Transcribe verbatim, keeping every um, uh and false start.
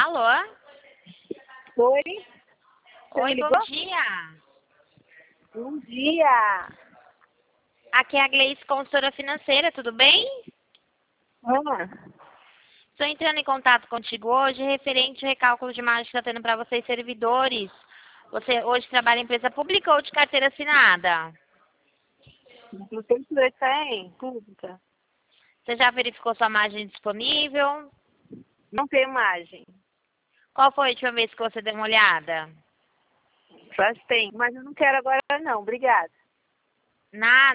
Alô? Oi? Oi, ligou? bom dia. Bom dia. Aqui é a Gleice, consultora financeira, tudo bem? Ah, Estou entrando em contato contigo hoje referente ao recálculo de margem que está tendo para vocês servidores. Você hoje trabalha em empresa pública ou de carteira assinada? não tem que ver, tem? Pública. Você já verificou sua margem disponível? Não tem imagem. Qual foi a última vez que você deu uma olhada? Mas tem. Mas eu não quero agora não. Obrigada. Nada.